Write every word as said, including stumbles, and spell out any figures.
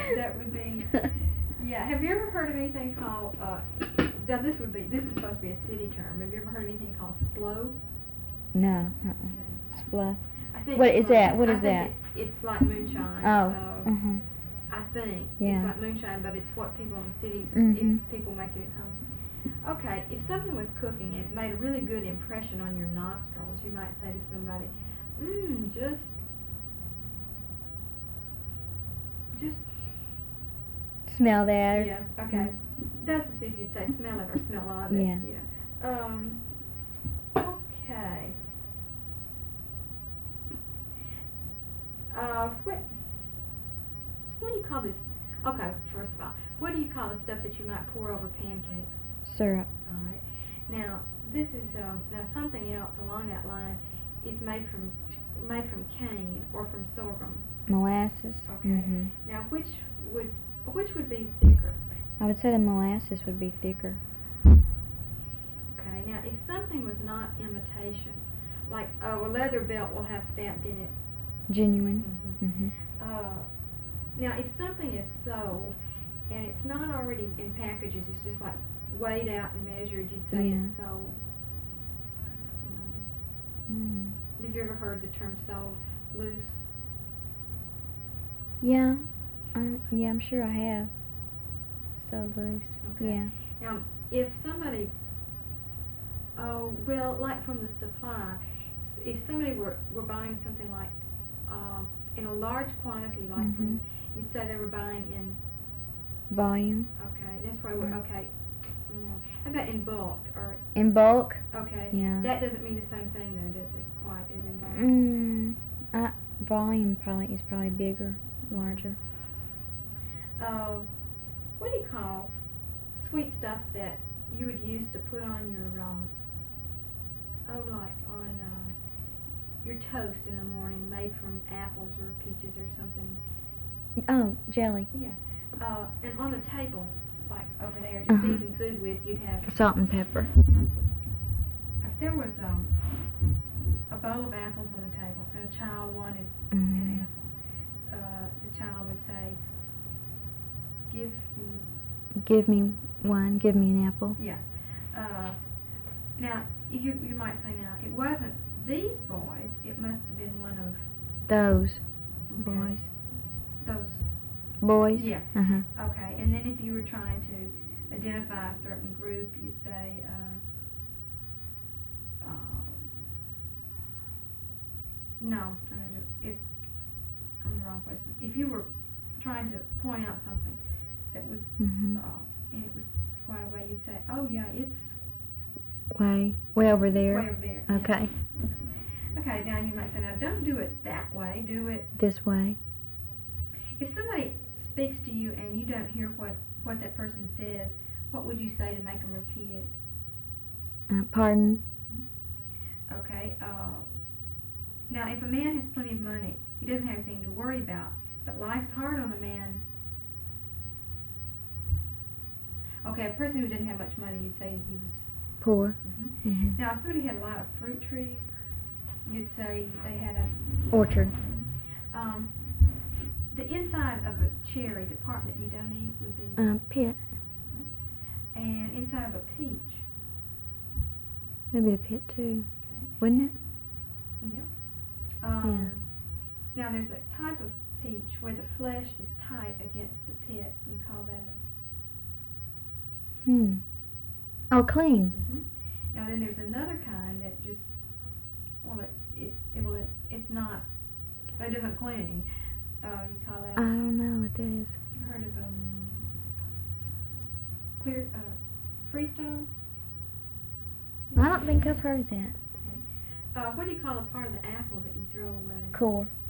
that would be. Yeah. Have you ever heard of anything called? Uh, now this would be. This is supposed to be a city term. Have you ever heard of anything called splo? No. Uh-uh. Splo. I think. What is splo, that? What I is think that? It's, it's like moonshine. Oh. Uh, Uh huh. I think Yeah. it's like moonshine, but it's what people in cities, Mhm. if people make it at home. Okay, if something was cooking and it made a really good impression on your nostrils, you might say to somebody, mmm, just, just, Smell that. Or, yeah, okay. That's to see if you'd say smell it or smell of it. Yeah. Yeah. Um, okay. Uh, what, what do you call this? Okay, first of all, what do you call the stuff that you might pour over pancakes? Syrup. All right. Now, this is um, now something else along that line. It's made from made from cane or from sorghum. Molasses. Okay. Mhm. Now, which would which would be thicker? I would say the molasses would be thicker. Okay. Now, if something was not imitation, like uh, a leather belt will have stamped in it. Genuine. Mhm. Mhm. Uh, now, if something is sold and it's not already in packages, it's just like weighed out and measured, you'd say Yeah. it's sold. Mm. Have you ever heard the term sold loose? Yeah. Um, yeah, I'm sure I have. So loose. Okay. Yeah. Now, if somebody, oh, well, like from the supply, if somebody were, were buying something like um, in a large quantity, like Mhm. from, you'd say they were buying in, Volume. okay, that's why we're, Right. okay. Mm, how about in bulk, or, In bulk. okay, Yeah. that doesn't mean the same thing though, does it, quite, as in volume? Mm. Uh, volume probably is probably bigger, larger. Uh, what do you call sweet stuff that you would use to put on your, um, oh, like on uh, your toast in the morning, made from apples or peaches or something? Oh, jelly. Yeah. Uh, and on the table, like over there, to Uh-huh. season food with, you'd have, Salt and pepper. if there was um, a bowl of apples on the table and a child wanted Mhm. an apple, uh, the child would say, give me, Give me one. Give me an apple. yeah. Uh, now, you, you might say, now, it wasn't these boys, it must have been one of Those okay, boys. those. Boys. Yeah. Uh huh. Okay, and then if you were trying to identify a certain group, you'd say, uh, uh, no, I'm gonna do it. I'm in the wrong place. If you were trying to point out something that was, Mhm. uh, and it was quite a way, you'd say, oh yeah, it's Way. Way over there. way over there. Yeah. Okay. Okay, now you might say, now don't do it that way, do it. This way. If somebody speaks to you and you don't hear what, what that person says, what would you say to make them repeat it? Uh, pardon. Okay, uh, now if a man has plenty of money, he doesn't have anything to worry about, but life's hard on a man. Okay, a person who didn't have much money, you'd say he was Poor. Mm-hmm. Mhm. Now, if somebody had a lot of fruit trees, you'd say they had a Orchard. um, the inside of a cherry, the part that you don't eat, would be, Uh, pit. and inside of a peach. Maybe a pit too. Okay. Wouldn't it? Yep. Um, Now, there's a type of peach where the flesh is tight against the pit. You call that a Hmm. Oh, clean. Mm-hmm. Now then, there's another kind that just well, it it, it well it, it's not. It doesn't cling. Uh, you call that? I don't know what that is. You heard of um clear uh freestone? I don't think I've heard of that. Uh, what do you call the part of the apple that you throw away? Core.